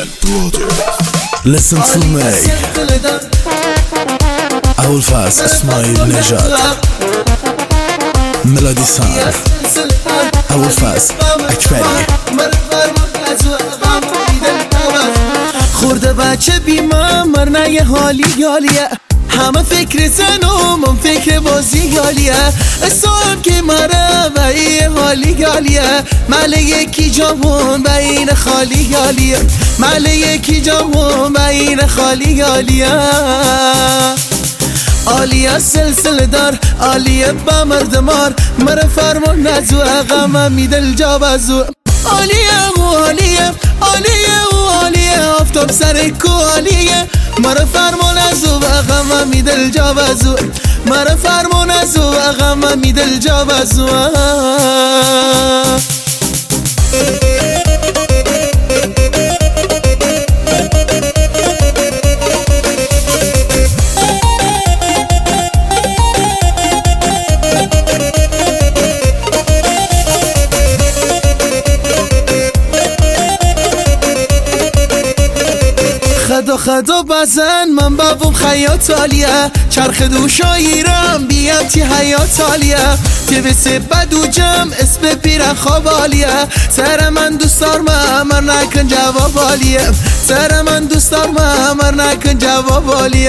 Listen to me. ابوالفضل اسماعیل نژاد، ملودی سان ابوالفضل اکبری. خورده بچه بیمار مرنه یه حالی یالیه، همه فکر زن و من فکر بازی یالیه. اسم که مره و یه حالی یالیه، مله یکی جامون و این خالی یالیه، مله یکی جامون و این خالی یالیه. آلیه سلسله دار آلیه با مردمار، مره فرمون نزو اقامه میدل جا بزو. آلیه و آلیه آلیه و آلیه، آفتاب سر کو آلیه، مره فرمون ازو اقامه میدل جا بزو، مره فرمون ازو اقامه میدل جا بزو. خدا بزن من بابم خیاط عالیه، چرخ دوشاییرم بیم تی حیات عالیه. تیویسی بدو جم اسم پیرن خواب عالیه، سر من دوستار ممر نکن جواب عالیه، سر من دوستار ممر نکن جواب عالیه.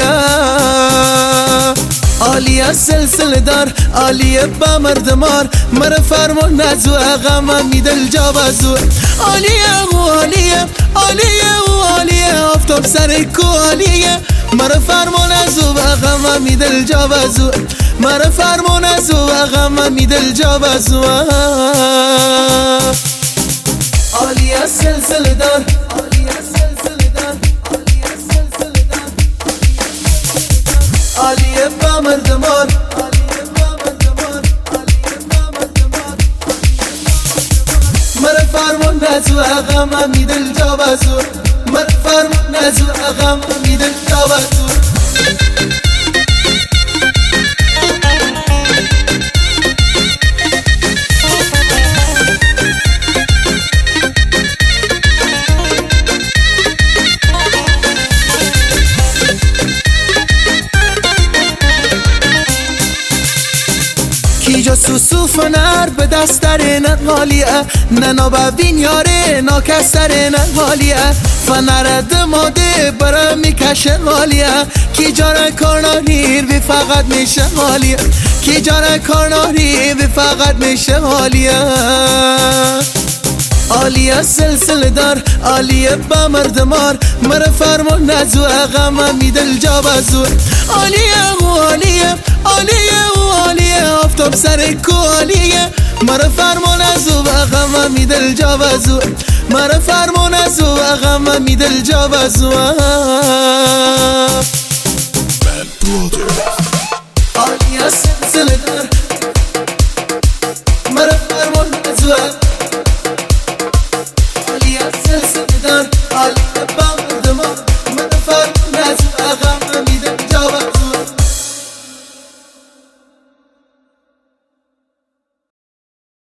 آلیه سلسله دار آلیه با مردمار، مره فرمان نزو اقامه میدل جا بزو. آلیه و آلیه آلیه و آلیه، آفتاب سر کو آلیه، مره فرمان ازو اقامه میدل جا بزو، مره فرمان ازو اقامه میدل جا بزو. آلیه سلسله دار آلیه سلسله دار آلیه سلسله دار آلیه با مردمار، آلیه با مردمار، آلیه با مردمار. مره فرمان نزو اقامه میدل جا بزو، مره فرمان نزو اقامه میدل جا بزو. کیجا سوسو فنر به دستر نقالیه، ننا ببین یاره ناکسر نقالیه. فنر دماده برا میکشه غالیه، کی جاره کارناریر بی فقط میشه غالیه، کی جاره کارناریر بی فقط میشه غالیه. آلیه سلسله دار آلیه با مردمار، مره فرمان نزو اقامه میدل جا بزو. آلیه و آلیه آلیه و آلیه، آفتاب سر کو آلیه، مره فرمان ازو اقامه میدل جا بزو، مره فرمان ازو اقامه میدل جا بزو.